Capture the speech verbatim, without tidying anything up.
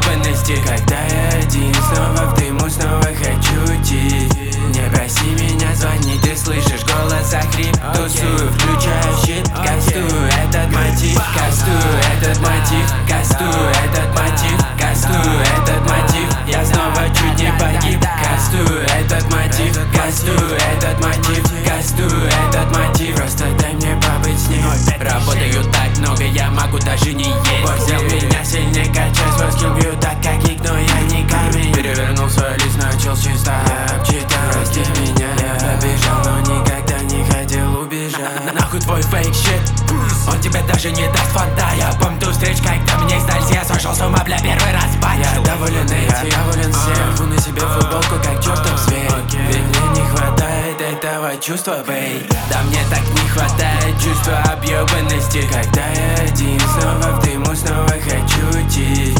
объебанности. Когда я один, снова в дыму, снова хочу уйти. Не проси меня звонить, ты слышишь голос, охрип. Тусую, включаю щит, кастую этот мотив. Кастую этот мотив, кастую этот мотив. Кастую этот мотив, я снова чуть не погиб. Кастую этот мотив, кастую этот мотив. Кастую этот мотив, просто дай мне побыть с ним. Работаю так много, я могу даже не есть. Бог взял меня сильнее, качать свой скилл, бью так как ник, но я не камень. Перевернул свой лист, начал с чисто, я обчитал. Прости меня, я побежал, но никогда не хотел убежать. Нахуй твой фейк щит, он тебе даже не даст фонта. Я помню ту встречу, когда мне сдались, я сошел с ума, бля, первый раз бать. Я доволен этим, я доволен всем. Рву на себе футболку, как чертов зверь. Ведь мне не хватает этого чувства, бей. Да мне так не хватает чувства объебанности. Когда я один, снова в дыму, снова хочу уйти.